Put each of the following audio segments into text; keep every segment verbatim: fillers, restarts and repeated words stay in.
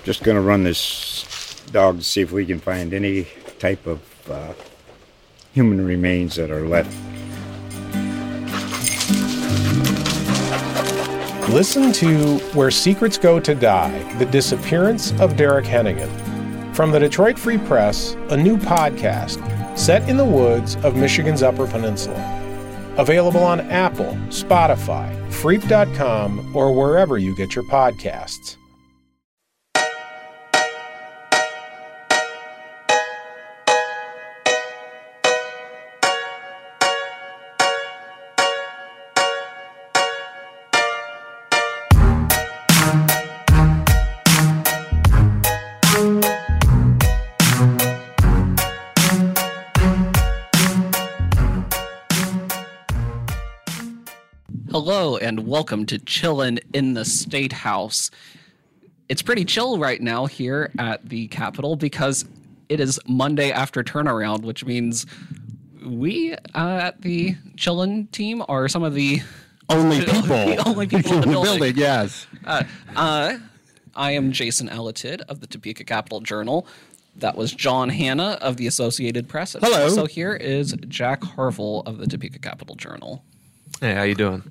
Just going to run this dog to see if we can find any type of uh, human remains that are left. Listen to Where Secrets Go to Die, The Disappearance of Derek Hennigan. From the Detroit Free Press, a new podcast set in the woods of Michigan's Upper Peninsula. Available on Apple, Spotify, Freep dot com, or wherever you get your podcasts. Hello and welcome to Chillin' in the State House. It's pretty chill right now here at the Capitol because it is Monday after turnaround, which means we uh, at the Chillin' team are some of the only people, the only people in the building. building yes. Uh, uh, I am Jason Elitid of the Topeka Capital Journal. That was John Hanna of the Associated Press. And Hello. also here is Jack Harville of the Topeka Capital Journal. Hey, how you doing?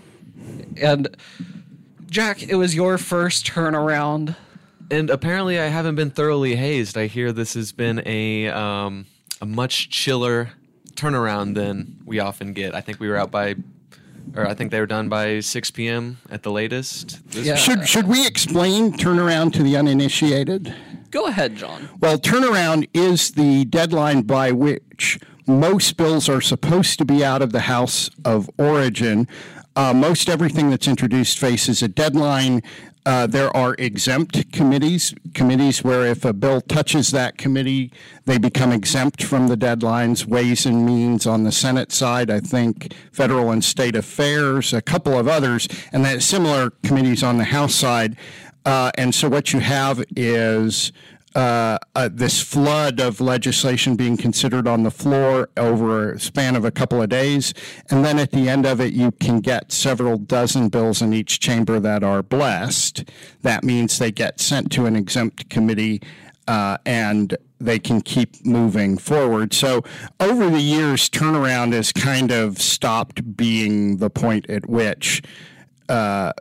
And Jack, it was your first turnaround. And apparently I haven't been thoroughly hazed. I hear this has been a um, a much chiller turnaround than we often get. I think we were out by, or I think they were done by six p.m. at the latest. This Yeah. Should should we explain turnaround to the uninitiated? Go ahead, John. Well, turnaround is the deadline by which most bills are supposed to be out of the House of Origin. Uh, most everything that's introduced faces a deadline. Uh, there are exempt committees, committees where if a bill touches that committee, they become exempt from the deadlines. Ways and Means on the Senate side, I think Federal and State Affairs, a couple of others, and then similar committees on the House side. Uh, and so what you have is uh, uh, this flood of legislation being considered on the floor over a span of a couple of days. And then at the end of it, you can get several dozen bills in each chamber that are blessed. That means they get sent to an exempt committee uh, and they can keep moving forward. So over the years, turnaround has kind of stopped being the point at which uh,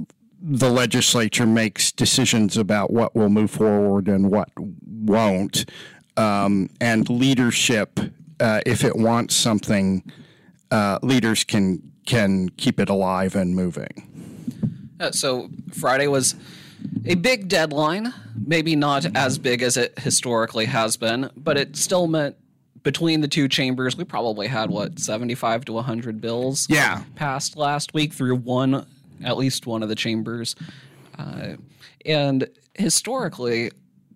the legislature makes decisions about what will move forward and what won't. Um, and leadership, uh, if it wants something, uh, leaders can can keep it alive and moving. Uh, so Friday was a big deadline, maybe not as big as it historically has been, but it still meant between the two chambers, we probably had, what, seventy-five to one hundred bills Yeah. passed last week through one, at least one of the chambers. Uh, and historically,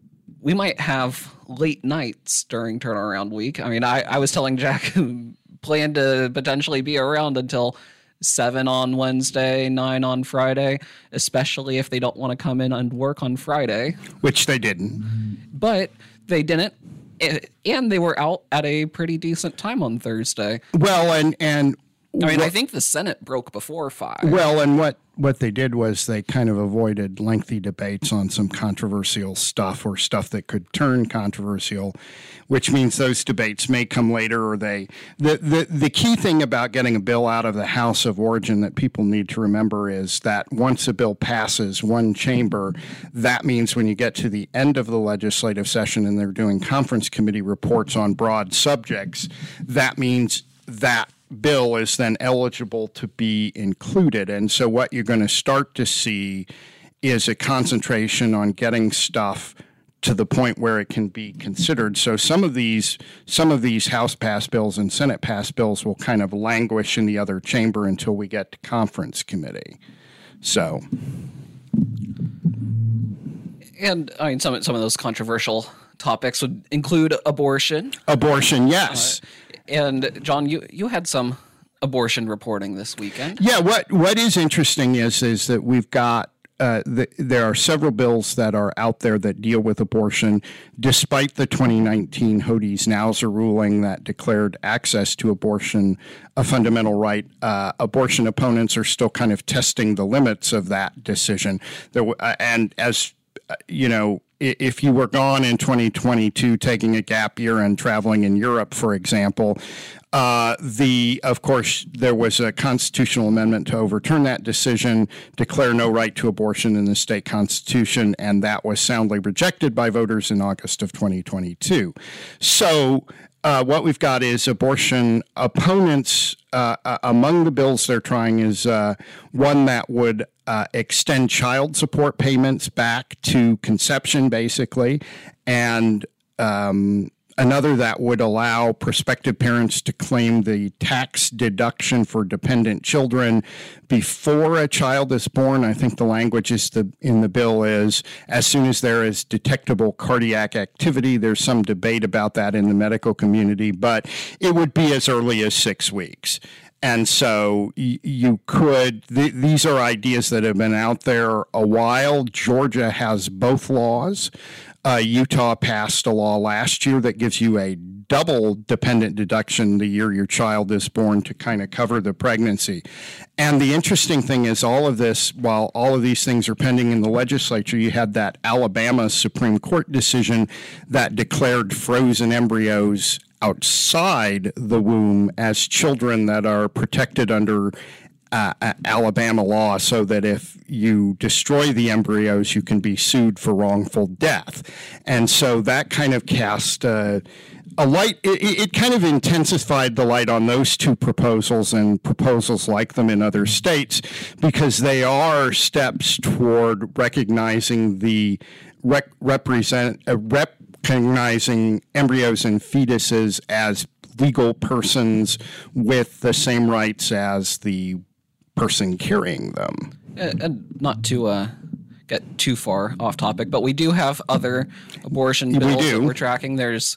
we might have late nights during turnaround week. I mean, I, I was telling Jack, plan to potentially be around until seven on Wednesday, nine on Friday, especially if they don't want to come in and work on Friday. Which they didn't. But they didn't. And they were out at a pretty decent time on Thursday. Well, and and I mean, what, I think the Senate broke before five. well, and what what they did was they kind of avoided lengthy debates on some controversial stuff or stuff that could turn controversial, which means those debates may come later. Or they the the the key thing about getting a bill out of the House of Origin that people need to remember is that once a bill passes one chamber, that means when you get to the end of the legislative session and they're doing conference committee reports on broad subjects, that means that bill is then eligible to be included. And so what you're going to start to see is a concentration on getting stuff to the point where it can be considered. So some of these some of these House passed bills and Senate passed bills will kind of languish in the other chamber until we get to conference committee. So And I mean, some some of those controversial topics would include abortion. abortion, yes. Uh, and John, you, you had some abortion reporting this weekend. Yeah, what what is interesting is is that we've got uh, the, there are several bills that are out there that deal with abortion, despite the twenty nineteen Hodes-Nausea ruling that declared access to abortion a fundamental right. Uh, abortion opponents are still kind of testing the limits of that decision. There, uh, and as uh, you know, if you were gone in twenty twenty-two taking a gap year and traveling in Europe, for example, uh, the of course there was a constitutional amendment to overturn that decision, declare no right to abortion in the state constitution, and that was soundly rejected by voters in August of twenty twenty-two. So uh, what we've got is abortion opponents. Uh, uh, among the bills they're trying is uh, one that would uh, extend child support payments back to conception, basically, and um, another that would allow prospective parents to claim the tax deduction for dependent children before a child is born. I think the language is the, in the bill is as soon as there is detectable cardiac activity. There's some debate about that in the medical community, but it would be as early as six weeks. And so y- you could, th- these are ideas that have been out there a while. Georgia has both laws. Uh, Utah passed a law last year that gives you a double dependent deduction the year your child is born to kind of cover the pregnancy. And the interesting thing is all of this, while all of these things are pending in the legislature, you had that Alabama Supreme Court decision that declared frozen embryos outside the womb as children that are protected under Uh, Alabama law, so that if you destroy the embryos, you can be sued for wrongful death. And so that kind of cast uh, a light, it, it kind of intensified the light on those two proposals and proposals like them in other states, because they are steps toward recognizing the rec- represent uh, recognizing embryos and fetuses as legal persons with the same rights as the person carrying them. And, and not to uh, get too far off topic, but we do have other abortion bills we that we're tracking. There's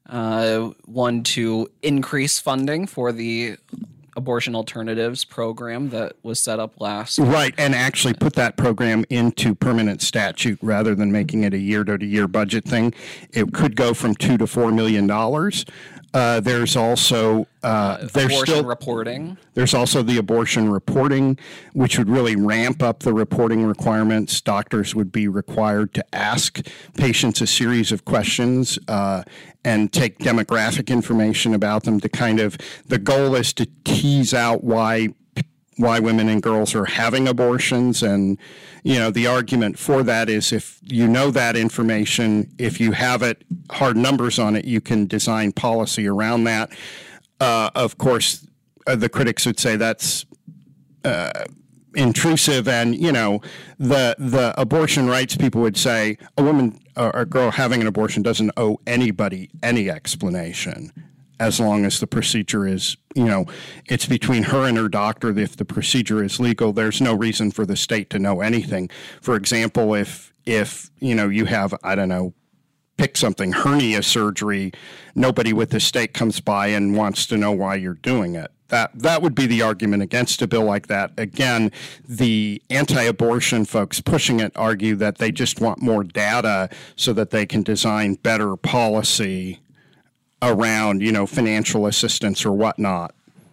uh, one to increase funding for the Abortion Alternatives program that was set up last. Right, and actually put that program into permanent statute rather than making it a year-to-year budget thing. It could go from two to four million dollars. Uh, there's also uh, there's abortion still, reporting. There's also the abortion reporting, which would really ramp up the reporting requirements. Doctors would be required to ask patients a series of questions uh, and take demographic information about them to kind of, the goal is to tease out why why women and girls are having abortions. And, you know, the argument for that is if you know that information, if you have it, hard numbers on it, you can design policy around that. Uh, of course, uh, the critics would say that's uh, intrusive, and, you know, the the abortion rights people would say a woman or a girl having an abortion doesn't owe anybody any explanation, as long as the procedure is, you know, it's between her and her doctor. If the procedure is legal, there's no reason for the state to know anything. For example, if, if you know, you have, I don't know, pick something, hernia surgery, nobody with the state comes by and wants to know why you're doing it. That that would be the argument against a bill like that. Again, the anti-abortion folks pushing it argue that they just want more data so that they can design better policy around, you know, financial assistance or whatnot.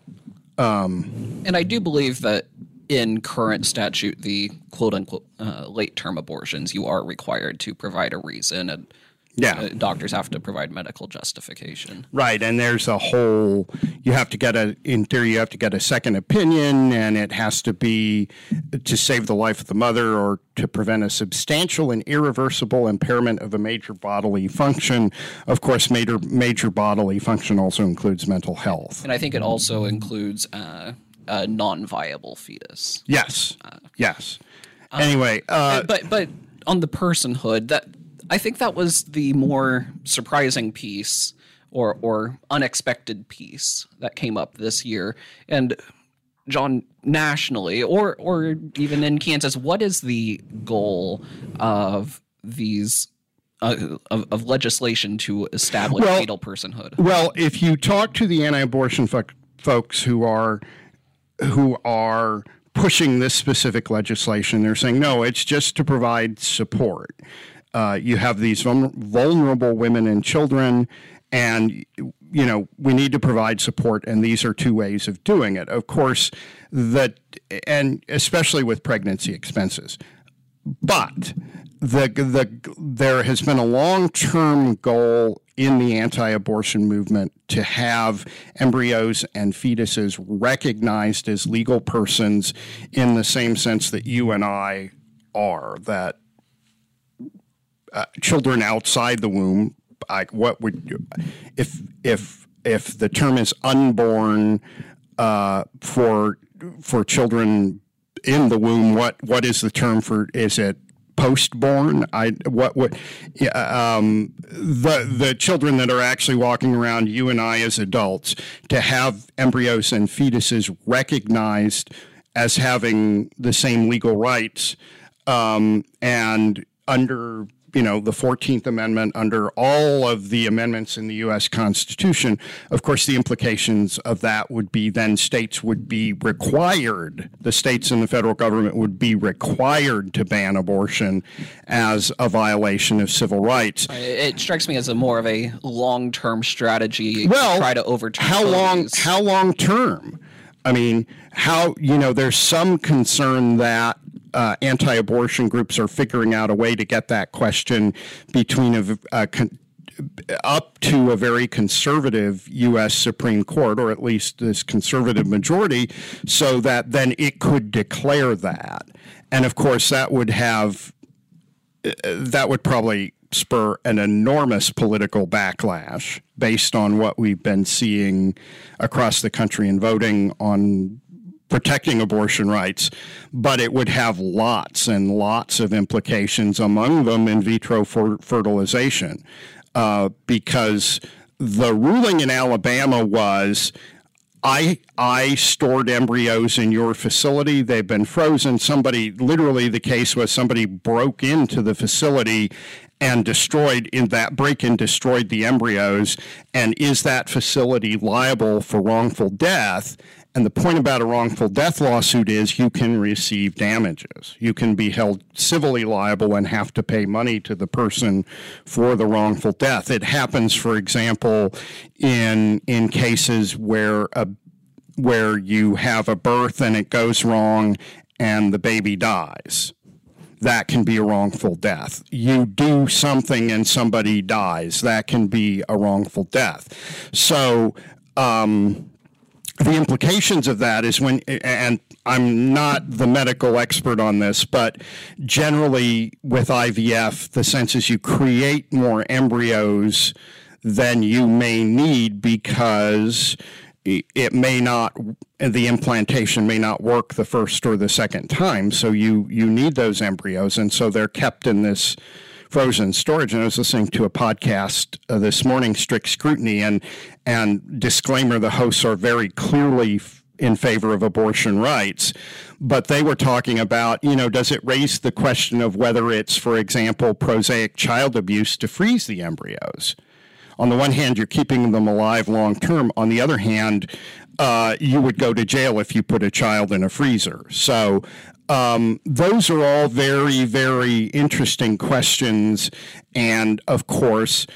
Um, and I do believe that in current statute, the quote-unquote uh, late-term abortions, you are required to provide a reason, and yeah. uh, doctors have to provide medical justification. Right, and there's a whole, you have to get a, in theory, you have to get a second opinion, and it has to be to save the life of the mother or to prevent a substantial and irreversible impairment of a major bodily function. Of course, major, major bodily function also includes mental health. And I think it also includes uh, a non-viable fetus. Yes, uh, yes. Anyway. Uh, but but on the personhood, that I think that was the more surprising piece or or unexpected piece that came up this year. And John, nationally or or even in Kansas, what is the goal of these uh, of, of legislation to establish well, fetal personhood? Well, if you talk to the anti-abortion fo- folks who are who are pushing this specific legislation, they're saying no, it's just to provide support. Uh, you have these vulnerable women and children, and, you know, we need to provide support, and these are two ways of doing it. Of course, that, and especially with pregnancy expenses. But the the there has been a long-term goal in the anti-abortion movement to have embryos and fetuses recognized as legal persons in the same sense that you and I are, that uh, children outside the womb, like what would you, if if if the term is unborn uh, for for children in the womb, what what is the term for? Is it post-born? I what what um, the the children that are actually walking around, you and I as adults, to have embryos and fetuses recognized as having the same legal rights, um, and under you know the fourteenth Amendment, under all of the amendments in the U S Constitution, of course, the implications of that would be then states would be required, the states and the federal government would be required to ban abortion as a violation of civil rights. It strikes me as a more of a long-term strategy Well, to try to overturn how long? those. How long term? I mean, how you know? There's some concern that Uh, anti-abortion groups are figuring out a way to get that question between a, a con- up to a very conservative U S Supreme Court, or at least this conservative majority, so that then it could declare that. And of course, that would have uh, that would probably spur an enormous political backlash based on what we've been seeing across the country in voting on protecting abortion rights, but it would have lots and lots of implications, among them in vitro fer- fertilization, uh, because the ruling in Alabama was, I I stored embryos in your facility, they've been frozen. Somebody, literally the case was somebody broke into the facility and destroyed, in that break-in destroyed the embryos, and is that facility liable for wrongful death? And the point about a wrongful death lawsuit is you can receive damages. You can be held civilly liable and have to pay money to the person for the wrongful death. It happens, for example, in in cases where a where you have a birth and it goes wrong and the baby dies. That can be a wrongful death. You do something and somebody dies. That can be a wrongful death. So, um, the implications of that is when, and I'm not the medical expert on this, but generally with I V F, the sense is you create more embryos than you may need because it may not, the implantation may not work the first or the second time. So you, you need those embryos. And so they're kept in this frozen storage. And I was listening to a podcast uh, this morning, Strict Scrutiny, and and disclaimer, the hosts are very clearly f- in favor of abortion rights, but they were talking about, you know, does it raise the question of whether it's, for example, prosaic child abuse to freeze the embryos? On the one hand, you're keeping them alive long term. On the other hand, uh, you would go to jail if you put a child in a freezer. So um, those are all very, very interesting questions. And of course,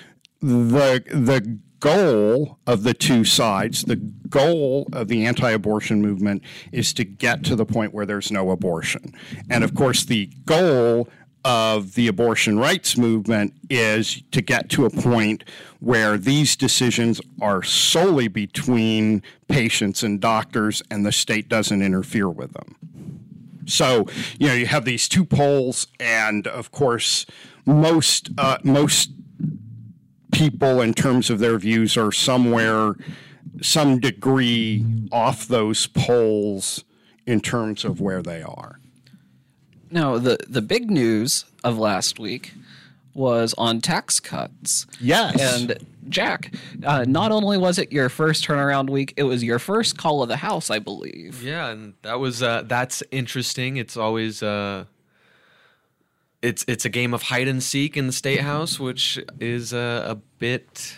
the the goal of the two sides, the goal of the anti-abortion movement is to get to the point where there's no abortion. And of course, the goal of the abortion rights movement is to get to a point where these decisions are solely between patients and doctors and the state doesn't interfere with them. So, you know, you have these two poles, and of course, most uh, most people in terms of their views are somewhere, some degree off those poles in terms of where they are. Now, the, the big news of last week was on tax cuts. Yes. And Jack, uh, not only was it your first turnaround week, it was your first call of the House, I believe. Yeah, and that was uh, that's interesting. It's always uh, it's it's a game of hide and seek in the State House, which is uh, a bit.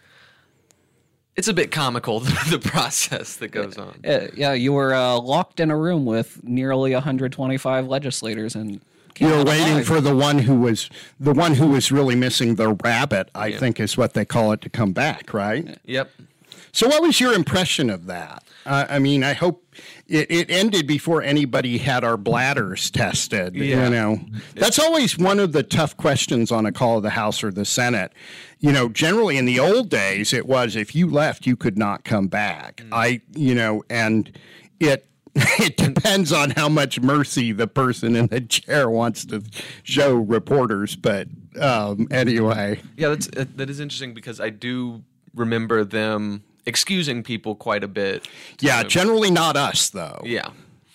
It's a bit comical, the process that goes on. Uh, yeah, you were uh, locked in a room with nearly one hundred twenty-five legislators, and You were waiting for the one who was the one who was really missing the rabbit, I Yeah. think is what they call it, to come back, right? Yep. So what was your impression of that? Uh, I mean, I hope it, it ended before anybody had our bladders tested. Yeah. You know, that's always one of the tough questions on a call of the House or the Senate. You know, generally in the old days, it was if you left, you could not come back. Mm. I, you know, and it it depends on how much mercy the person in the chair wants to show reporters. But um, anyway, yeah, that's that is interesting because I do remember them excusing people quite a bit. Yeah, generally not us though. Yeah.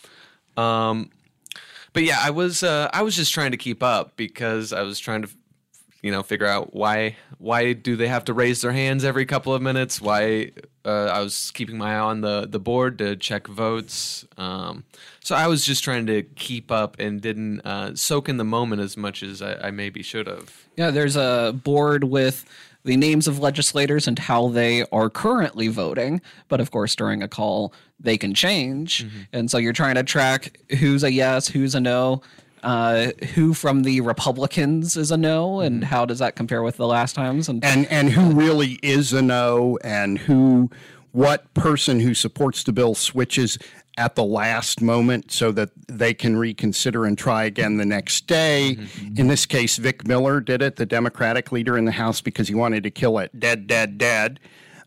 Um, but yeah, I was uh, I was just trying to keep up because I was trying to, you know, figure out why why do they have to raise their hands every couple of minutes? Why uh, I was keeping my eye on the the board to check votes. Um, so I was just trying to keep up and didn't uh, soak in the moment as much as I, I maybe should have. Yeah, there's a board with the names of legislators and how they are currently voting. But of course, during a call, they can change. Mm-hmm. And so you're trying to track who's a yes, who's a no, uh, who from the Republicans is a no, and mm-hmm. how does that compare with the last times? And, and and who really is a no, and who, what person who supports the bill switches at the last moment so that they can reconsider and try again the next day. Mm-hmm. In this case, Vic Miller did it, the Democratic leader in the House, because he wanted to kill it dead, dead, dead.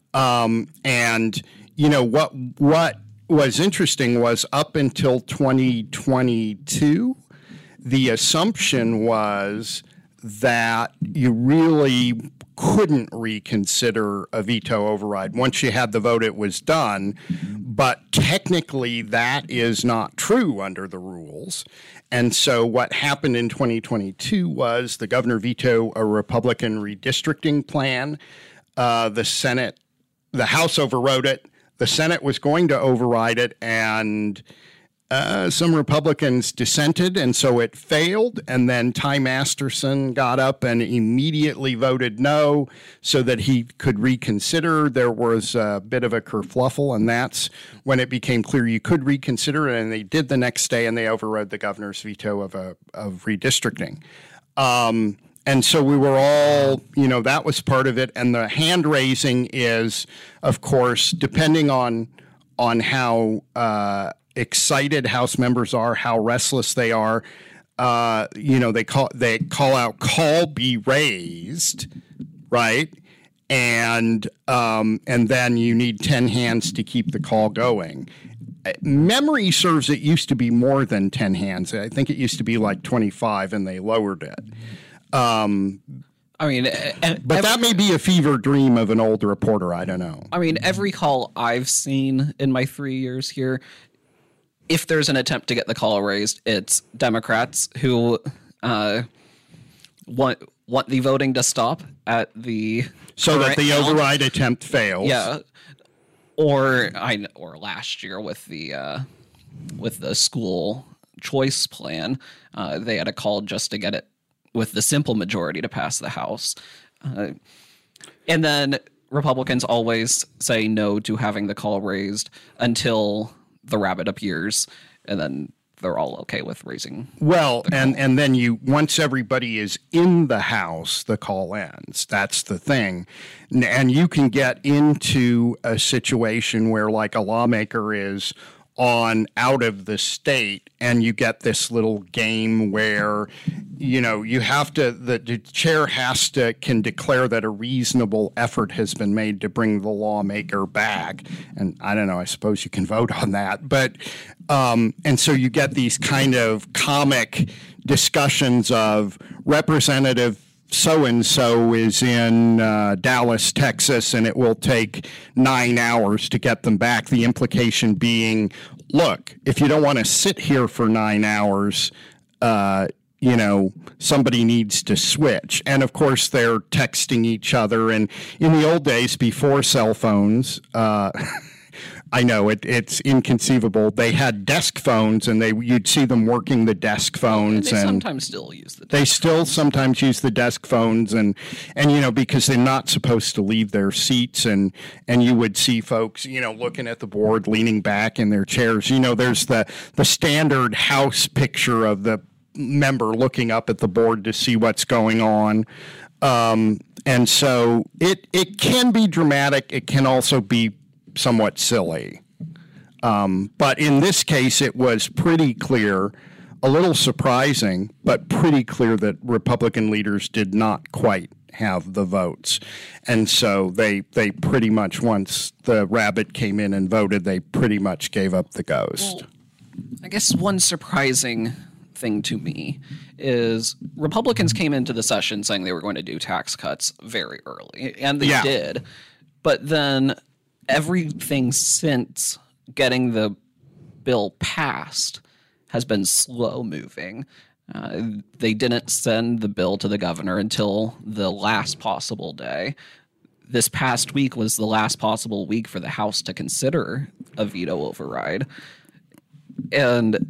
Um, and, you know, what what was interesting was up until twenty twenty-two, the assumption was that you really couldn't reconsider a veto override. Once you had the vote, it was done. But technically, that is not true under the rules. And so what happened in twenty twenty-two was the governor vetoed a Republican redistricting plan. Uh, the Senate, the House overrode it. The Senate was going to override it, and Uh, some Republicans dissented, and so it failed. And then Ty Masterson got up and immediately voted no so that he could reconsider. There was a bit of a kerfluffle, and that's when it became clear you could reconsider it. And they did the next day, and they overrode the governor's veto of a, of redistricting. Um, and so we were all, you know, that was part of it. And the hand raising is, of course, depending on on how uh, excited House members are, how restless they are. Uh, you know, they call they call out "call be raised," right? And um, and then you need ten hands to keep the call going. Memory serves it used to be more than ten hands. I think it used to be like twenty-five, and they lowered it. Um, I mean, but every, that may be a fever dream of an old reporter. I don't know. I mean, every call I've seen in my three years here, if there's an attempt to get the call raised, it's Democrats who uh, want want the voting to stop at the so that the override count. attempt fails. Yeah, or I or last year with the uh, with the school choice plan, uh, they had a call just to get it with the simple majority to pass the House, uh, and then Republicans always say no to having the call raised until the rabbit appears, and then they're all okay with raising. Well, and, and then you once everybody is in the House, the call ends. That's the thing. And you can get into a situation where like a lawmaker is on out of the state, and you get this little game where, you know, you have to, the, the chair has to, can declare that a reasonable effort has been made to bring the lawmaker back. And I don't know, I suppose you can vote on that. But, um, and so you get these kind of comic discussions of Representative so-and-so is in uh, Dallas, Texas, and it will take nine hours to get them back. The implication being, look, if you don't want to sit here for nine hours, uh, you know, somebody needs to switch. And, of course, they're texting each other. And in the old days, before cell phones, uh, I know it, it's inconceivable. They had desk phones, and they you'd see them working the desk phones. And they and sometimes still use the desk They still phones. sometimes use the desk phones, and, and you know, because they're not supposed to leave their seats, and, and you would see folks, you know, looking at the board, leaning back in their chairs. You know, there's the, the standard House picture of the member looking up at the board to see what's going on. Um, and so it it can be dramatic. It can also be somewhat silly. Um, but in this case, it was pretty clear, a little surprising, but pretty clear that Republican leaders did not quite have the votes. And so they they pretty much, once the rabbit came in and voted, they pretty much gave up the ghost. Well, I guess one surprising thing to me is Republicans came into the session saying they were going to do tax cuts very early, and they Yeah. did. But then everything since getting the bill passed has been slow moving. Uh, they didn't send the bill to the governor until the last possible day. This past week was the last possible week for the House to consider a veto override. And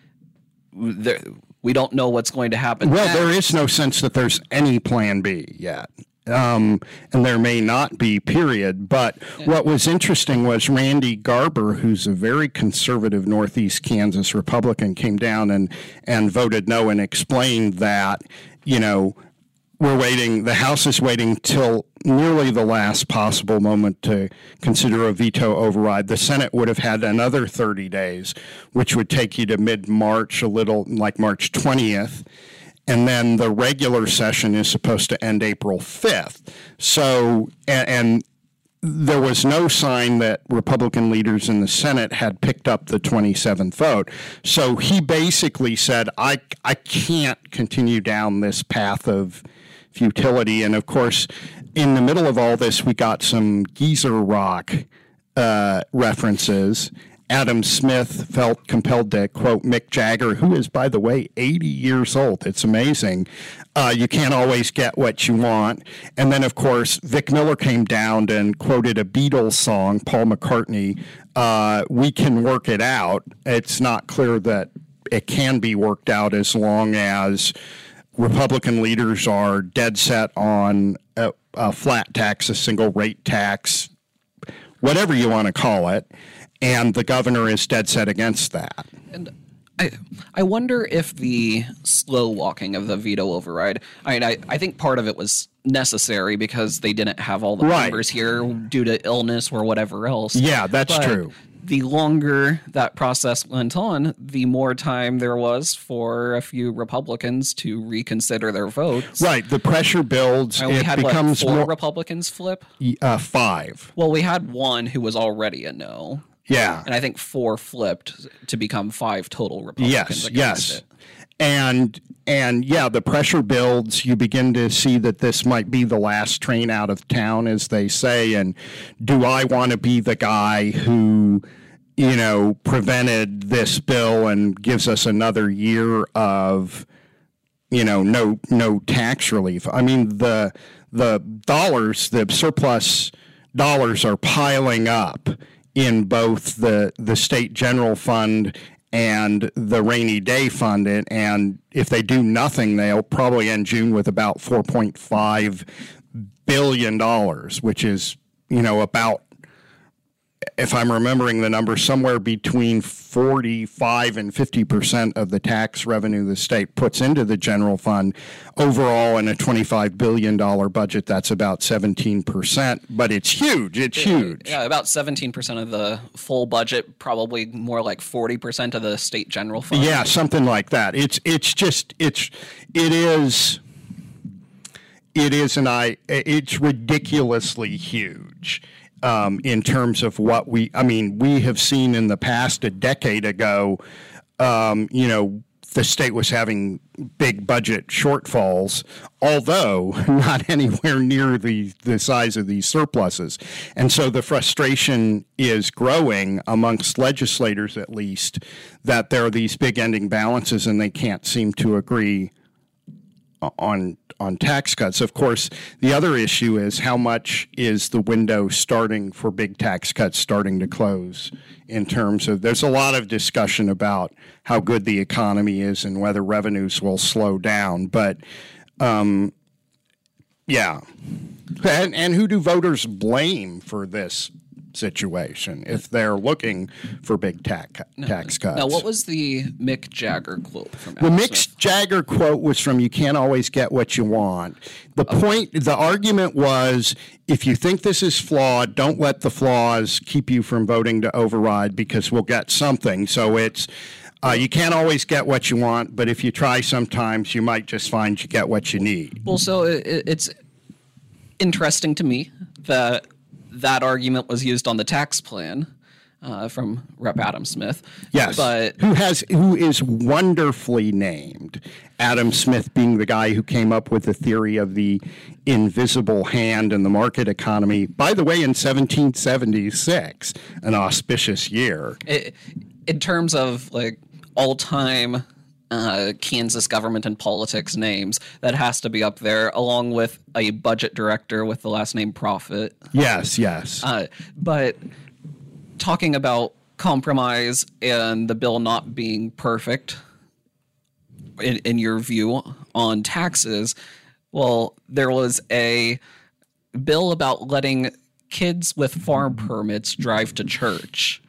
there, we don't know what's going to happen. Well, next. there is no sense that there's any plan B yet. Um, and there may not be, period. But what was interesting was Randy Garber, who's a very conservative Northeast Kansas Republican, came down and, and voted no and explained that, you know, we're waiting, the House is waiting till nearly the last possible moment to consider a veto override. The Senate would have had another thirty days, which would take you to mid-March, a little like March twentieth. And then the regular session is supposed to end April fifth. So, and, and there was no sign that Republican leaders in the Senate had picked up the twenty-seventh vote. So he basically said, I, I can't continue down this path of futility. And of course, in the middle of all this, we got some geezer rock uh, references. Adam Smith felt compelled to quote Mick Jagger, who is, by the way, eighty years old. It's amazing. Uh, you can't always get what you want. And then, of course, Vic Miller came down and quoted a Beatles song, Paul McCartney, uh, We Can Work It Out. It's not clear that it can be worked out as long as Republican leaders are dead set on a, a flat tax, a single rate tax, whatever you want to call it. And the governor is dead set against that. And I I wonder if the slow walking of the veto override, I mean, I, I think part of it was necessary because they didn't have all the Right. members here due to illness or whatever else. Yeah, that's But true. The longer that process went on, the more time there was for a few Republicans to reconsider their votes. Right. The pressure builds. And we it had becomes what, four more, Republicans flip? uh, five. Well, we had one who was already a no. Yeah. And I think four flipped to become five total Republicans Yes, against yes. it. And and yeah, the pressure builds. You begin to see that this might be the last train out of town, as they say. And do I want to be the guy who, you know, prevented this bill and gives us another year of, you know, no no tax relief? I mean, the the dollars, the surplus dollars are piling up in both the the state general fund and the rainy day fund. And, and if they do nothing, they'll probably end June with about four point five billion dollars, which is, you know, about, if I'm remembering the number, somewhere between forty-five and fifty percent of the tax revenue the state puts into the general fund. Overall, in a twenty-five billion dollars budget, that's about seventeen percent, but it's huge. It's huge. Yeah, about seventeen percent of the full budget, probably more like forty percent of the state general fund. Yeah, something like that. It's it's just it's it is it is an I it's ridiculously huge. Um, in terms of what we, I mean, we have seen in the past, a decade ago, um, you know, the state was having big budget shortfalls, although not anywhere near the, the size of these surpluses. And so the frustration is growing amongst legislators, at least, that there are these big ending balances and they can't seem to agree on on tax cuts. Of course, the other issue is how much is the window starting for big tax cuts starting to close, in terms of, there's a lot of discussion about how good the economy is and whether revenues will slow down. But um, yeah. And, and who do voters blame for this situation if they're looking for big tax tax cuts. Now, what was the Mick Jagger quote from The Adam Mick Smith? Jagger quote was from "You can't always get what you want." The point, the argument was, if you think this is flawed, don't let the flaws keep you from voting to override because we'll get something. So it's, uh, you can't always get what you want, but if you try sometimes, you might just find you get what you need. Well, so it, it's interesting to me that that argument was used on the tax plan uh, from Representative Adam Smith. Yes, but who has who is wonderfully named. Adam Smith being the guy who came up with the theory of the invisible hand in the market economy. By the way, in seventeen seventy-six, an auspicious year. it, in terms of like all-time uh, Kansas government and politics names, that has to be up there, along with a budget director with the last name Profit. Yes, yes. Uh, but talking about compromise and the bill not being perfect, in, in your view, on taxes, well, there was a bill about letting kids with farm permits drive to church.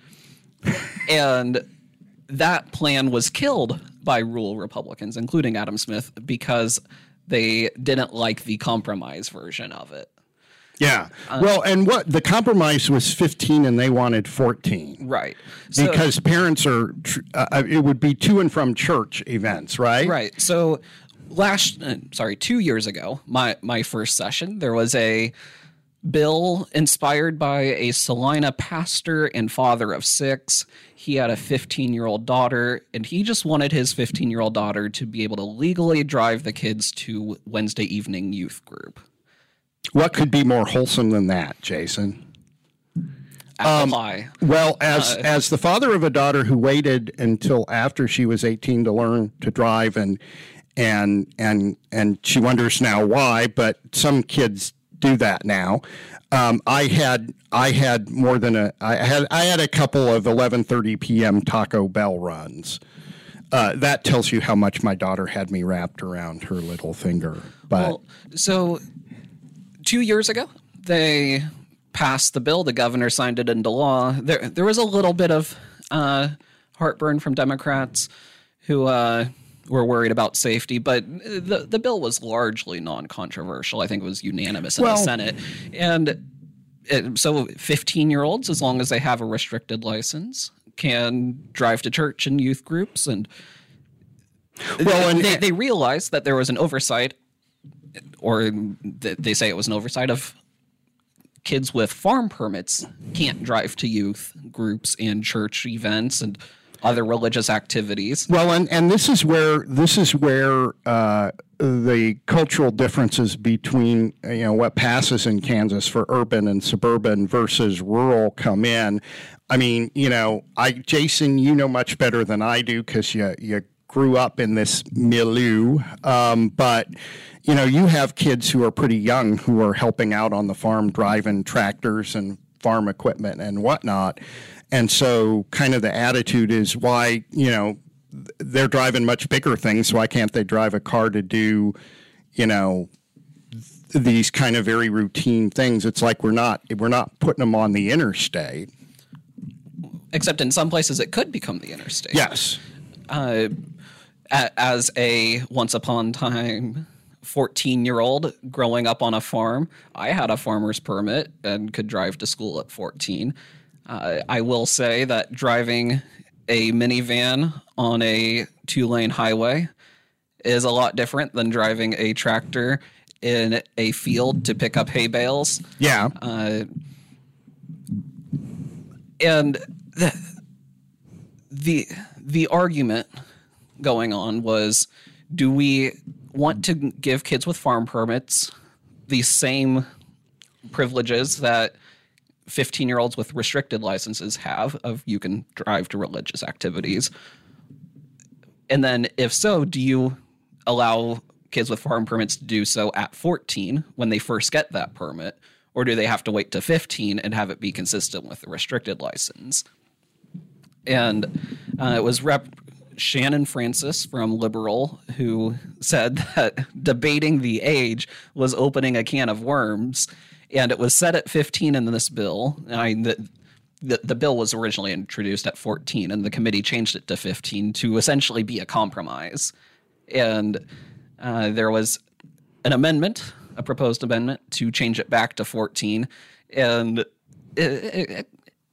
And that plan was killed by rural Republicans, including Adam Smith, because they didn't like the compromise version of it. Yeah. Well, and what the compromise was fifteen and they wanted fourteen. Right. So, Because parents are, tr- uh, it would be to and from church events, right? right. So last, uh, sorry, two years ago, my, my first session, there was a bill inspired by a Salina pastor and father of six. He had a fifteen-year-old daughter, and he just wanted his fifteen-year-old daughter to be able to legally drive the kids to Wednesday evening youth group. What could be more wholesome than that, Jason? Apple pie. Well, as Uh, as the father of a daughter who waited until after she was eighteen to learn to drive, and and and and she wonders now why, but some kids do that now. Um, I had I had more than a I had I had a couple of eleven thirty p.m. Taco Bell runs. Uh, that tells you how much my daughter had me wrapped around her little finger. But Well, so two years ago, they passed the bill. The governor signed it into law. There, there was a little bit of uh, heartburn from Democrats who uh, were worried about safety, but the the bill was largely non-controversial. I think it was unanimous in Well- the Senate, and it, so fifteen-year-olds, as long as they have a restricted license, can drive to church and youth groups, and well, and they, they realized that there was an oversight, or th- they say it was an oversight of kids with farm permits can't drive to youth groups and church events and other religious activities. Well, and, and this is where this is where uh, the cultural differences between you know what passes in Kansas for urban and suburban versus rural come in. I mean, you know, I Jason, you know much better than I do because you you grew up in this milieu, um, but you know, you have kids who are pretty young who are helping out on the farm, driving tractors and farm equipment and whatnot. And so kind of the attitude is why, you know, they're driving much bigger things. Why can't they drive a car to do, you know, th- these kind of very routine things? It's like we're not we're not putting them on the interstate. Except in some places it could become the interstate. Yes. Uh, a- as a once upon time fourteen-year-old growing up on a farm, I had a farmer's permit and could drive to school at fourteen. Uh, I will say that driving a minivan on a two-lane highway is a lot different than driving a tractor in a field to pick up hay bales. Yeah. Uh, and the, the the argument going on was, do we want to give kids with farm permits the same privileges that fifteen-year-olds with restricted licenses have of you can drive to religious activities? And then if so, do you allow kids with farm permits to do so at fourteen when they first get that permit? Or do they have to wait to fifteen and have it be consistent with the restricted license? And uh, it was Rep Shannon Francis from Liberal who said that debating the age was opening a can of worms. and it was set at fifteen in this bill. I mean, the, the, the bill was originally introduced at fourteen, and the committee changed it to fifteen to essentially be a compromise. And uh, there was an amendment, a proposed amendment, to change it back to fourteen, and it, it,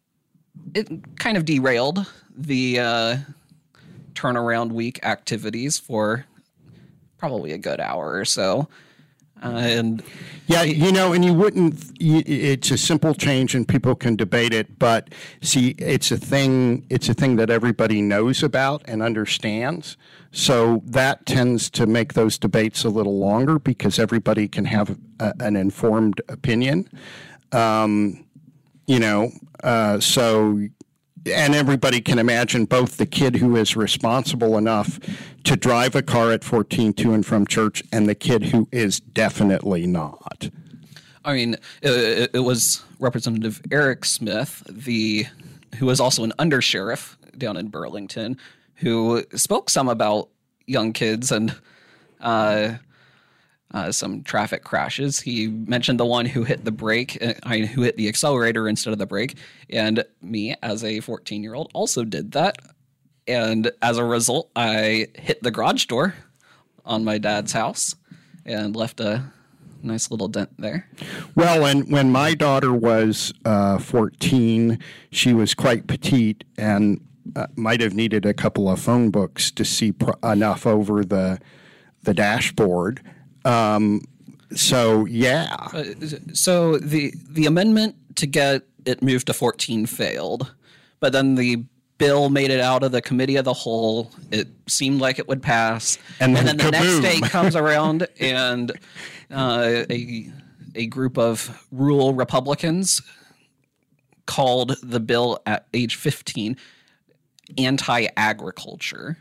it kind of derailed the uh, turnaround week activities for probably a good hour or so. Uh, and yeah, you know, and you wouldn't, you, it's a simple change and people can debate it, but see, it's a thing, it's a thing that everybody knows about and understands. So that tends to make those debates a little longer because everybody can have a, an informed opinion. Um, you know, uh, so, and everybody can imagine both the kid who is responsible enough to drive a car at fourteen to and from church and the kid who is definitely not. I mean, it, it was Representative Eric Smith, the who was also an undersheriff down in Burlington, who spoke some about young kids and uh, uh, some traffic crashes. He mentioned the one who hit the brake, uh, I mean, who hit the accelerator instead of the brake. And me, as a fourteen-year-old, also did that. And as a result, I hit the garage door on my dad's house and left a nice little dent there. Well, and when my daughter was uh, fourteen, she was quite petite and uh, might have needed a couple of phone books to see pr- enough over the the dashboard. Um, so, yeah. Uh, so the the amendment to get it moved to fourteen failed, but then the bill made it out of the committee of the whole. It seemed like it would pass, and then, and then the kaboom. next day comes around, and uh, a a group of rural Republicans called the bill at age fifteen anti-agriculture,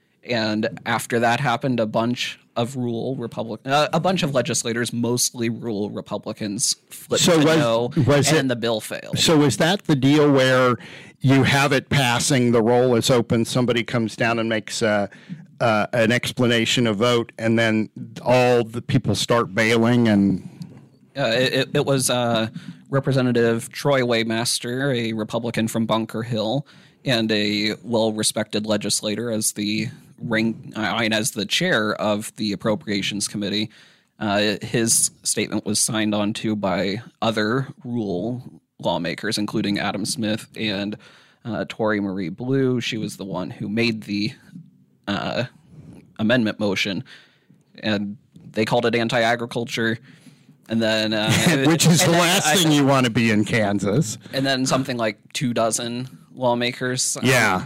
and after that happened, a bunch of rural Republic, uh, a bunch of legislators, mostly rural Republicans, flipped So to was- no, was and it- the bill failed. So is that the deal where you have it passing, the roll is open, somebody comes down and makes a, uh, an explanation of vote, and then all the people start bailing and... Uh, it, it was uh, Representative Troy Waymaster, a Republican from Bunker Hill, and a well-respected legislator as the rank, I mean, as the chair of the Appropriations Committee. Uh, his statement was signed on to by other rural lawmakers, including Adam Smith and uh, Tori Marie Blue. She was the one who made the uh, amendment motion, and they called it anti-agriculture. And then, uh, Which is the then, last I, thing you want to be in Kansas. And then something like two dozen lawmakers um, Yeah.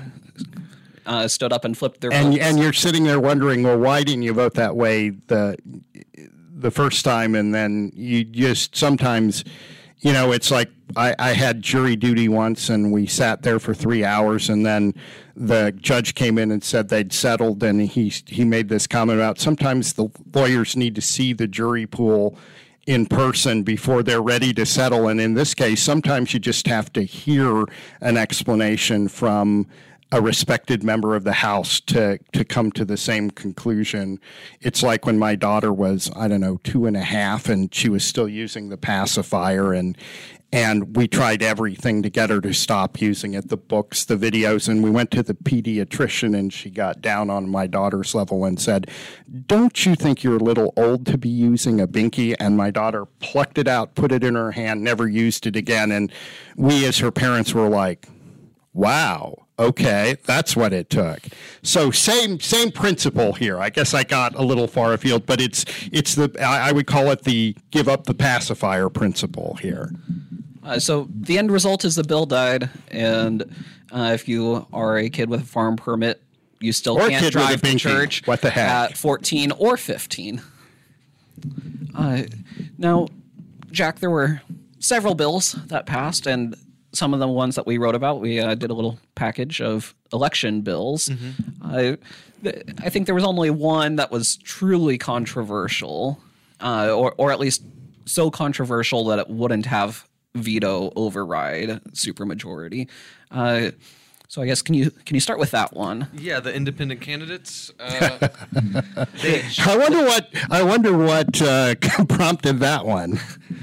uh, stood up and flipped their And votes. and you're sitting there wondering, well, why didn't you vote that way the the first time? And then you just sometimes, you know, it's like I, I had jury duty once, and we sat there for three hours, and then the judge came in and said they'd settled, and he he made this comment about sometimes the lawyers need to see the jury pool in person before they're ready to settle. And in this case, sometimes you just have to hear an explanation from a respected member of the House to, to come to the same conclusion. It's like when my daughter was, I don't know, two and a half, and she was still using the pacifier, and and we tried everything to get her to stop using it, the books, the videos, and we went to the pediatrician, and she got down on my daughter's level and said, "Don't you think you're a little old to be using a binky?" And my daughter plucked it out, put it in her hand, never used it again. And we as her parents were like, wow, okay, that's what it took. So same same principle here. I guess I got a little far afield, but it's it's the I, I would call it the give up the pacifier principle here. Uh, so the end result is the bill died, and uh, if you are a kid with a farm permit, you still Or a can't kid with a drive to binky. church What the heck? at fourteen or fifteen. Uh, now, Jack, there were several bills that passed, and some of the ones that we wrote about, we uh, did a little package of election bills. Mm-hmm. Uh, th- I think there was only one that was truly controversial, uh, or or at least so controversial that it wouldn't have veto override supermajority. Uh, so I guess can you can you start with that one? Yeah, the independent candidates. Uh, they, I wonder what I wonder what uh, prompted that one.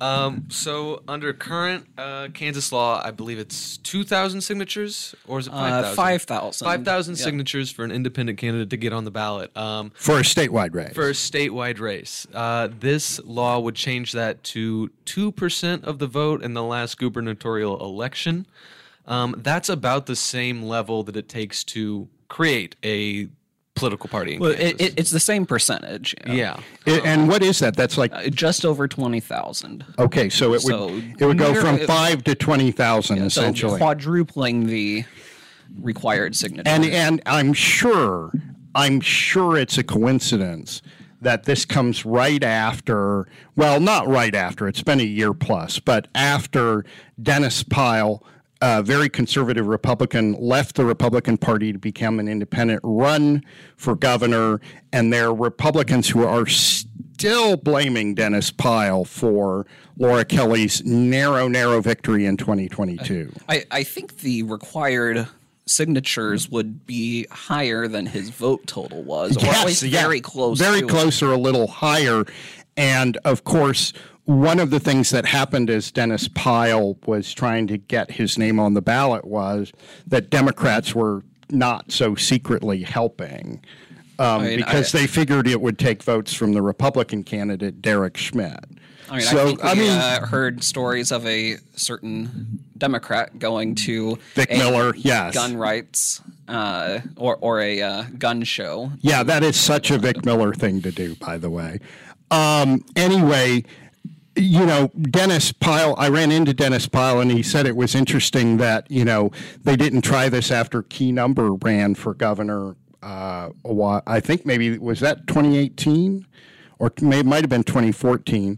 Um, so under current uh, Kansas law, I believe it's two thousand signatures, or is it five thousand? Uh, five thousand. five thousand Yeah. signatures for an independent candidate to get on the ballot. Um, For a statewide race. for a statewide race. Uh, this law would change that to two percent of the vote in the last gubernatorial election. Um, that's about the same level that it takes to create a political party in Well, Kansas. it, it, it's the same percentage. uh, yeah. I- and what is that? That's like, uh, just over twenty thousand. okay, so it would so it would go near- from it- five to twenty thousand So essentially. quadrupling the required signatures. And and I'm sure I'm sure it's a coincidence that this comes right after, well, not right after, it's been a year plus, but after Dennis Pyle, a very conservative Republican, left the Republican Party to become an independent, run for governor, and there are Republicans who are still blaming Dennis Pyle for Laura Kelly's narrow, narrow victory in twenty twenty-two. I, I think the required signatures would be higher than his vote total was, or at least yeah. very close. Very to close or a little higher. And of course, one of the things that happened as Dennis Pyle was trying to get his name on the ballot was that Democrats were not so secretly helping um, I mean, because I- they figured it would take votes from the Republican candidate, Derek Schmidt. I mean, so, I think we I mean, uh, heard stories of a certain Democrat going to Vic a Miller, yes. gun rights uh, or or a uh, gun show. Yeah, that is such a Vic Miller thing to do, by the way. Um, anyway, you know, Dennis Pyle, I ran into Dennis Pyle, and he said it was interesting that, you know, they didn't try this after Key Number ran for governor. Uh, a while, I think maybe, was that twenty eighteen? Or may, it might have been twenty fourteen.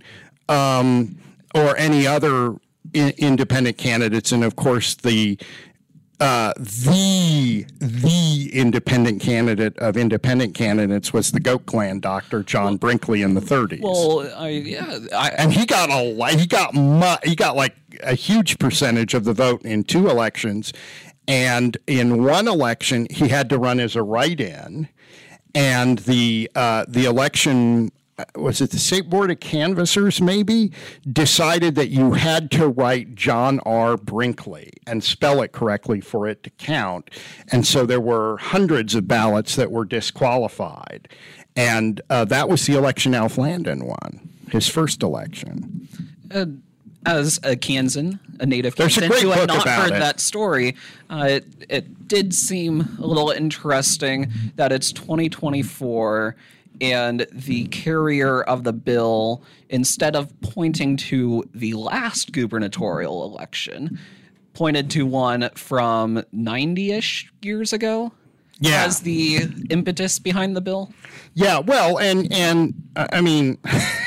Um, or any other I- independent candidates. And of course, the uh, the the independent candidate of independent candidates was the Goat Clan doctor John Brinkley in the thirties. Well, I, yeah, I, And he got a lot. He got mu- he got like a huge percentage of the vote in two elections, and in one election he had to run as a write-in, and the uh, the election. Was it the State Board of Canvassers, maybe, decided that you had to write John R. Brinkley and spell it correctly for it to count. And so there were hundreds of ballots that were disqualified. And uh, that was the election Alf Landon won, his first election. uh, as a Kansan, a native There's a Kansan great who had book not about heard it. that story, uh, it, it did seem a little interesting that it's twenty twenty-four and the carrier of the bill, instead of pointing to the last gubernatorial election, pointed to one from ninety-ish years ago Yeah. as the impetus behind the bill. Yeah, well, and and uh, I mean,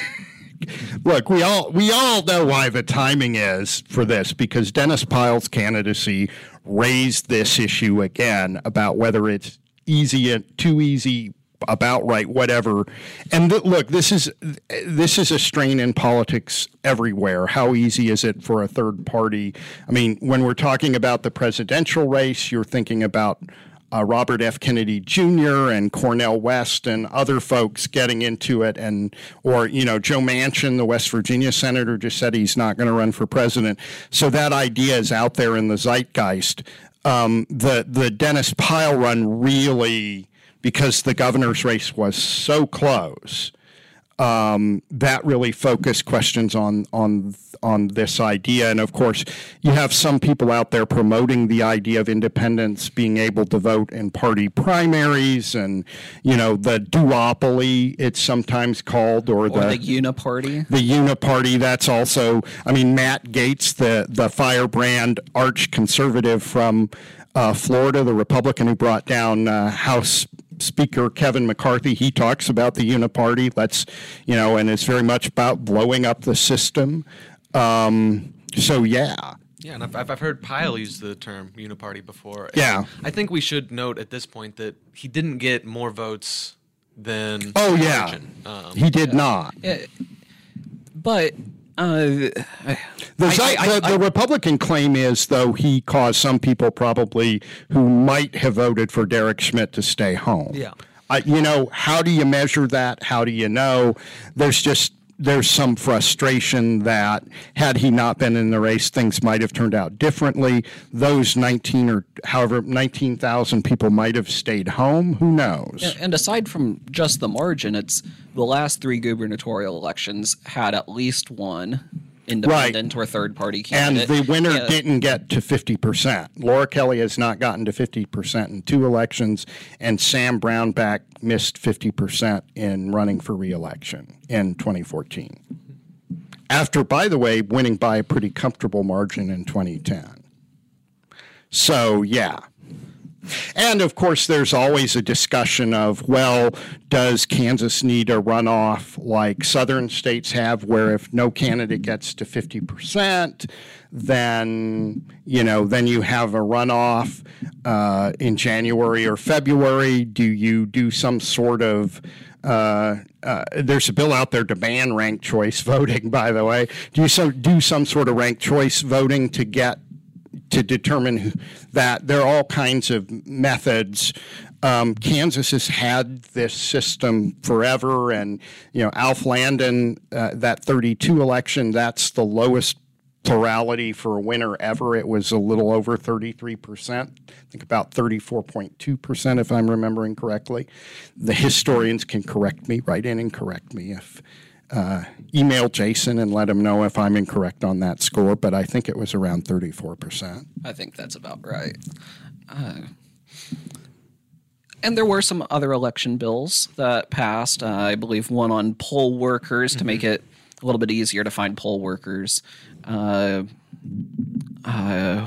look, we all we all know why the timing is for this, because Dennis Pyle's candidacy raised this issue again about whether it's easy and too easy, about right, whatever. And th- look, this is this is a strain in politics everywhere. How easy is it for a third party? I mean, when we're talking about the presidential race, you're thinking about uh, Robert F. Kennedy Junior and Cornel West and other folks getting into it, and or you know Joe Manchin, the West Virginia senator, just said he's not going to run for president. So that idea is out there in the zeitgeist. Um, the the Dennis Pyle run really, because the governor's race was so close, um, that really focused questions on on on this idea. And of course, you have some people out there promoting the idea of independents being able to vote in party primaries, and you know the duopoly, it's sometimes called, or, Or the the Uniparty. the Uniparty. That's also, I mean, Matt Gaetz, the the firebrand arch conservative from uh, Florida, the Republican who brought down uh, House Speaker Kevin McCarthy, he talks about the Uniparty. Let's, you know, and it's very much about blowing up the system. Um, so yeah. Yeah, and I've, I've I've heard Pyle use the term uniparty before. Yeah. I think we should note at this point that he didn't get more votes than Oh yeah, Origin. Um, he did not. But uh, The, I- Zei- I- the, I- the Republican claim is, though, he caused some people probably who might have voted for Derek Schmidt to stay home. Yeah. I, you know, how do you measure that? How do you know? There's just there's some frustration that had he not been in the race, things might have turned out differently. Those nineteen or however nineteen thousand people might have stayed home. Who knows? And, and aside from just the margin, it's the last three gubernatorial elections had at least one independent right. or third-party candidate. And the winner yeah. didn't get to fifty percent. Laura Kelly has not gotten to fifty percent in two elections, and Sam Brownback missed fifty percent in running for re-election in twenty fourteen. After, by the way, winning by a pretty comfortable margin in twenty ten. So, yeah. And, of course, there's always a discussion of, well, does Kansas need a runoff like southern states have, where if no candidate gets to fifty percent, then, you know, then you have a runoff uh, in January or February? Do you do some sort of uh, uh, there's a bill out there to ban ranked choice voting, by the way. Do you so do some sort of ranked choice voting to get to determine that? There are all kinds of methods. Um, Kansas has had this system forever, and you know, Alf Landon, uh, that thirty-two election, that's the lowest plurality for a winner ever. It was a little over thirty-three percent. I think about thirty-four point two percent, if I'm remembering correctly. The historians can correct me, write in and correct me if. Uh, email Jason and let him know if I'm incorrect on that score, but I think it was around thirty-four percent. I think that's about right. Uh, and there were some other election bills that passed. Uh, I believe one on poll workers mm-hmm. to make it a little bit easier to find poll workers. Uh, uh,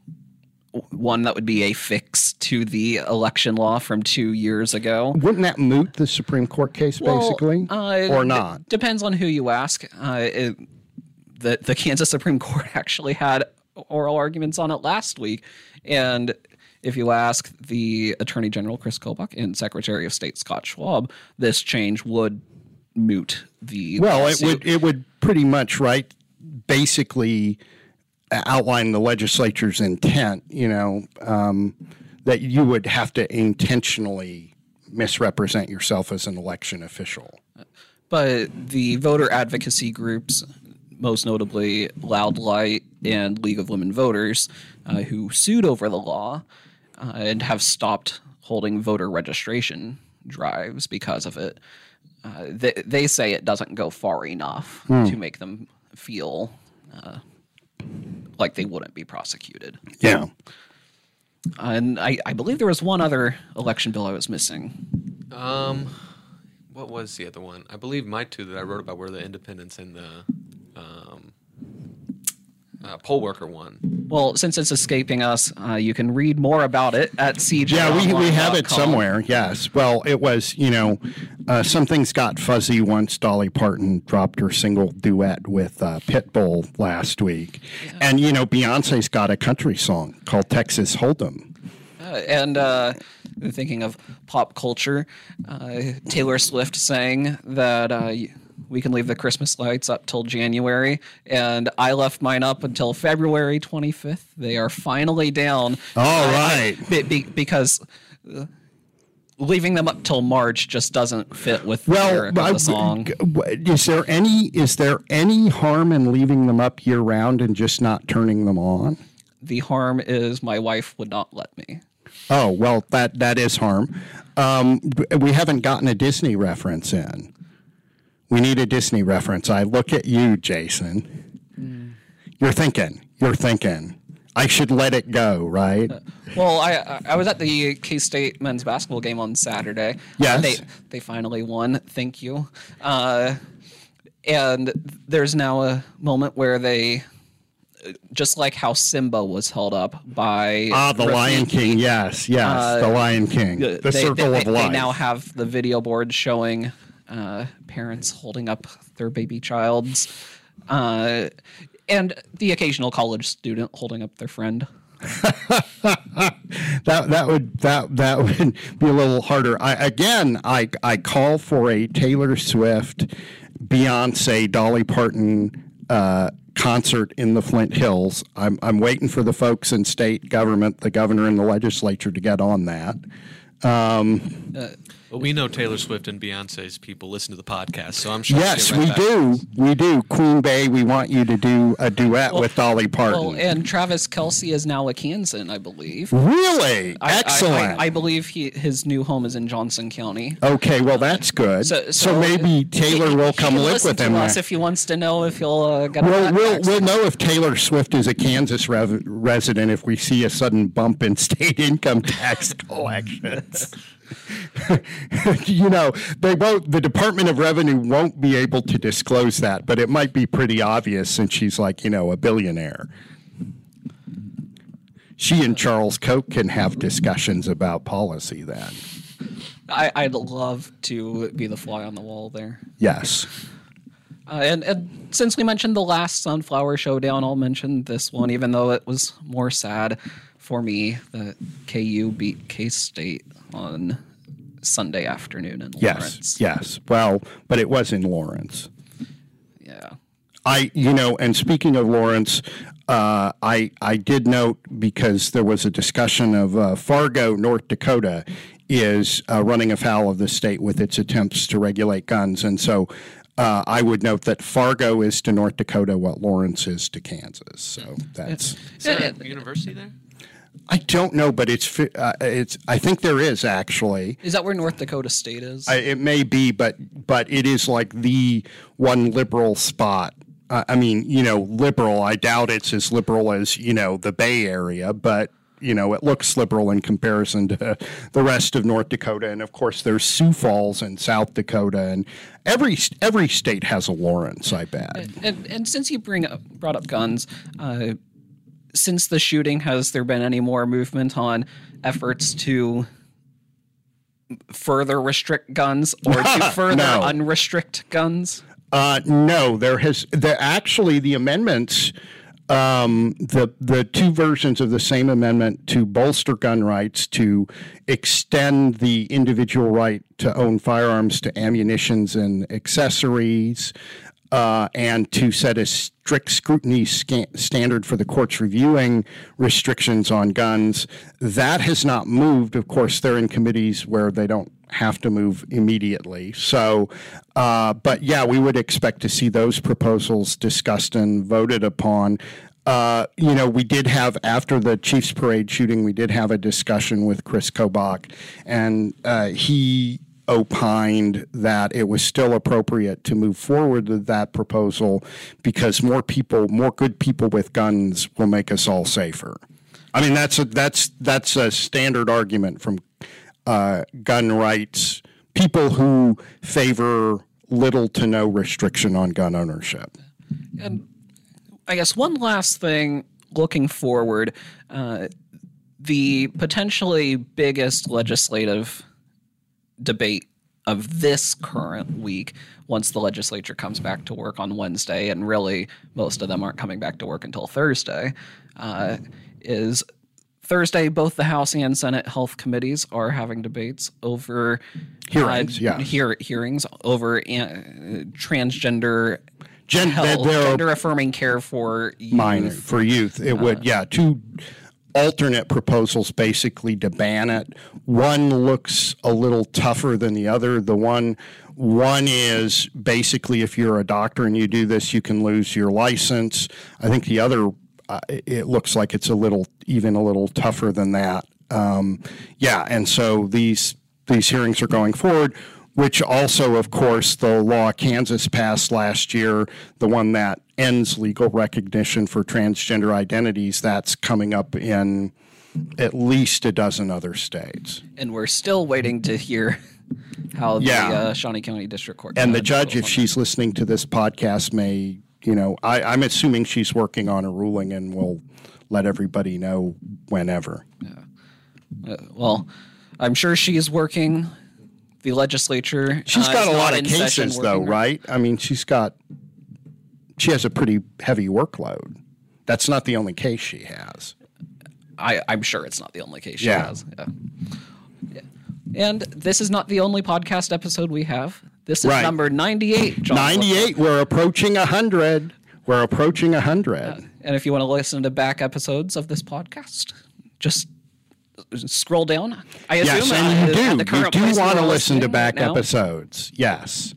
one that would be a fix to the election law from two years ago. Wouldn't that moot the Supreme Court case, well, basically, uh, or not? It depends on who you ask. Uh, it, the the Kansas Supreme Court actually had oral arguments on it last week, and if you ask the Attorney General Chris Kobach and Secretary of State Scott Schwab, this change would moot the well. lawsuit. It would it would pretty much right basically. Outline the legislature's intent, you know, um, that you would have to intentionally misrepresent yourself as an election official. But the voter advocacy groups, most notably Loud Light and League of Women Voters, uh, who sued over the law uh, and have stopped holding voter registration drives because of it, uh, they, they say it doesn't go far enough hmm. to make them feel uh, like they wouldn't be prosecuted. Yeah. And I, I believe there was one other election bill I was missing. Um, what was the other one? I believe my two that I wrote about were the independents and the um, uh, poll worker one. Well, since it's escaping us, uh, you can read more about it at C J. Yeah, we, we have it somewhere, yes. Well, it was, you know, uh, some things got fuzzy once Dolly Parton dropped her single duet with uh, Pitbull last week. Yeah. And, you know, Beyonce's got a country song called Texas Hold'em. Uh, and uh, thinking of pop culture, uh, Taylor Swift saying that uh, we can leave the Christmas lights up till January, and I left mine up until February twenty-fifth. They are finally down. All uh, right. Be, be, because uh, leaving them up till March just doesn't fit with well, the lyric of the song. Is there any is there any harm in leaving them up year round and just not turning them on? The harm is my wife would not let me. Oh, well, that that is harm. Um, we haven't gotten a Disney reference in. We need a Disney reference. I look at you, Jason. Mm. You're thinking. You're thinking. I should let it go, right? Uh, well, I I was at the K-State men's basketball game on Saturday. Yes. Uh, they, they finally won. Thank you. Uh, and there's now a moment where they... just like how Simba was held up by ah the Lion King, yes, yes, uh, the Lion King, the they, Circle they, of they, Life. They now have the video board showing uh, parents holding up their baby child's, uh, and the occasional college student holding up their friend. that that would that that would be a little harder. I, again, I I call for a Taylor Swift, Beyonce, Dolly Parton Uh, concert in the Flint Hills. I'm I'm waiting for the folks in state government, the governor and the legislature, to get on that. Um, Uh, Well, we know Taylor Swift and Beyonce's people listen to the podcast, so I'm sure. yes, we'll we get right do. back. We do. Queen Bey, we want you to do a duet with Dolly Parton. well, and Travis Kelce is now a Kansan, I believe. Really? I- I- Excellent. I, I believe he, his new home is in Johnson County. okay, well, that's good. So, So, so maybe Taylor he- will he come can live listen with to him. us there. if he wants to know if he'll uh, get a We'll, back we'll, tax. we'll know if Taylor Swift is a Kansas rev- resident if we see a sudden bump in state income tax collections. You know, they won't, the Department of Revenue won't be able to disclose that, but it might be pretty obvious since she's like, you know, a billionaire. She and Charles Koch can have discussions about policy then. I, I'd love to be the fly on the wall there. Yes. Uh, and, and since we mentioned the last Sunflower Showdown, I'll mention this one, even though it was more sad for me that K U beat K-State on Sunday afternoon in Yes. Lawrence. Yes. Well, but it was in Lawrence. Yeah. I, you know, and speaking of Lawrence, uh, I I did note because there was a discussion of uh, Fargo, North Dakota, is uh, running afoul of the state with its attempts to regulate guns, and so uh, I would note that Fargo is to North Dakota what Lawrence is to Kansas. So that's Is there a university there? I don't know, but it's fi- uh, it's I think there is actually. Is that where North Dakota State is? I, it may be, but but it is like the one liberal spot. Uh, I mean, you know, liberal. I doubt it's as liberal as, you know, the Bay Area, but you know, it looks liberal in comparison to the rest of North Dakota. And of course, there's Sioux Falls in South Dakota, and every every state has a Lawrence, I bet. and, and since you bring up, brought up guns, uh, since the shooting, has there been any more movement on efforts to further restrict guns or to further No. unrestrict guns? Uh, no, there has there actually the amendments, um, the the two versions of the same amendment to bolster gun rights, to extend the individual right to own firearms to ammunitions and accessories, uh, and to set a strict scrutiny scan- standard for the courts reviewing restrictions on guns. That has not moved. Of course, they're in committees where they don't have to move immediately. So, uh, but yeah, we would expect to see those proposals discussed and voted upon. Uh, you know, we did have, after the Chiefs Parade shooting, we did have a discussion with Chris Kobach, and uh, he opined that it was still appropriate to move forward with that proposal because more people, more good people with guns will make us all safer. I mean, that's a, that's that's a standard argument from uh, gun rights people who favor little to no restriction on gun ownership. And I guess one last thing looking forward, uh, the potentially biggest legislative debate of this current week, once the legislature comes back to work on Wednesday, and really most of them aren't coming back to work until Thursday, uh, is Thursday, both the House and Senate health committees are having debates over Hearings, uh, yes. hear, hearings over uh, transgender Gen- health, there are- gender affirming care for youth. Minor for youth. It would, yeah, two alternate proposals basically to ban it. One looks a little tougher than the other. The one one is basically if you're a doctor and you do this, you can lose your license. I think the other, uh, it looks like it's a little, even a little tougher than that. Um, yeah, and so these these hearings are going forward, which also, of course, the law Kansas passed last year, the one that ends legal recognition for transgender identities, that's coming up in at least a dozen other states. And we're still waiting to hear how the Yeah. uh, Shawnee County District Court And the judge, if rules on she's listening to this podcast, may, you know, I, I'm assuming she's working on a ruling and will let everybody know whenever. that. Uh, well, I'm sure she's working. The legislature. She's uh, got is a lot not of in session cases, though, working. right? I mean, she's got, she has a pretty heavy workload. That's not the only case she has. I, I'm sure it's not the only case she Yeah. has. Yeah. Yeah. And this is not the only podcast episode we have. This is Right. number ninety-eight. John ninety-eight, we're approaching one hundred. We're approaching one hundred. And if you want to listen to back episodes of this podcast, just scroll down. I Yes, assume and you uh, at do. the current You place do want to we're listen to listening back right now. episodes. Yes.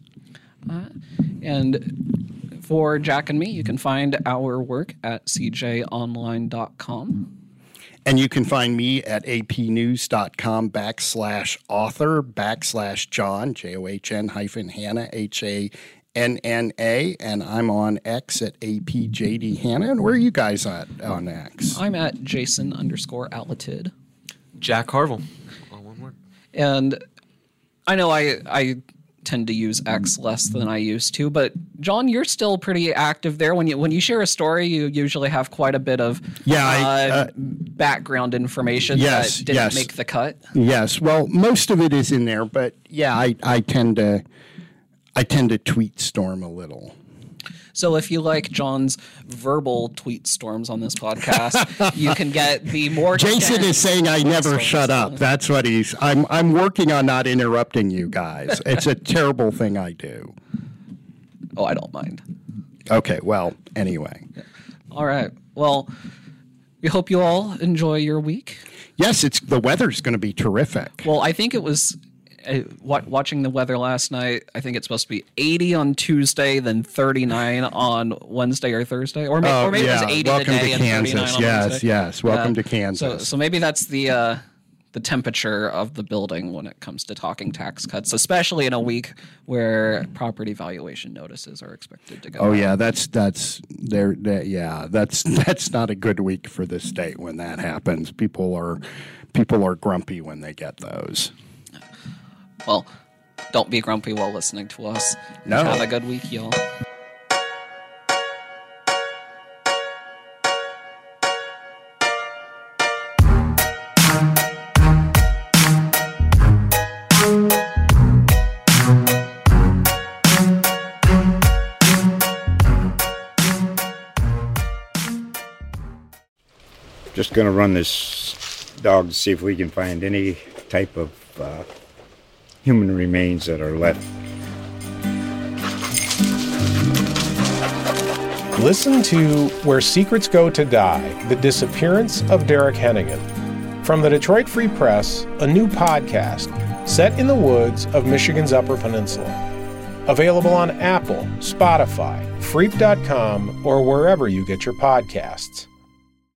And for Jack and me, you can find our work at c j online dot com. And you can find me at apnews.com backslash author backslash John, J O H N hyphen Hannah, H A N N A. And I'm on X at A P J D Hannah. And where are you guys at on X? I'm at Jason underscore Alatid. Jack Harville. All one word. And I know I I tend to use X less than I used to, but John, you're still pretty active there. When you when you share a story, you usually have quite a bit of Yeah, I- uh, uh, background information Yes, that didn't yes. make the cut. Yes. Well, most of it is in there, but yeah, I, I tend to I tend to tweet storm a little. So if you like John's verbal tweet storms on this podcast, you can get the more Jason condensed is saying I never storms. shut up. That's what he's. I'm. I'm working on not interrupting you guys. It's a terrible thing I do. Oh, I don't mind. Okay. Well. Anyway. All right. Well, we hope you all enjoy your week. Yes. It's the weather's going to be terrific. Well, I think it was uh, wa- watching the weather last night. I think it's supposed to be eighty on Tuesday, then thirty-nine on Wednesday or Thursday, or, may- Oh, or maybe yeah. it was eighty Welcome today to and thirty-nine Kansas. on Yes, Wednesday. yes. Welcome to So, Kansas. so maybe that's the uh, the temperature of the building when it comes to talking tax cuts, especially in a week where property valuation notices are expected to go. Oh out. yeah, that's that's there. That, yeah, that's that's not a good week for the state when that happens. People are people are grumpy when they get those. Well, don't be grumpy while listening to us. No. Have a good week, y'all. Just going to run this dog to see if we can find any type of uh, human remains that are left. Listen to Where Secrets Go to Die, The Disappearance of Derek Hennigan. From the Detroit Free Press, a new podcast set in the woods of Michigan's Upper Peninsula. Available on Apple, Spotify, Freep dot com, or wherever you get your podcasts.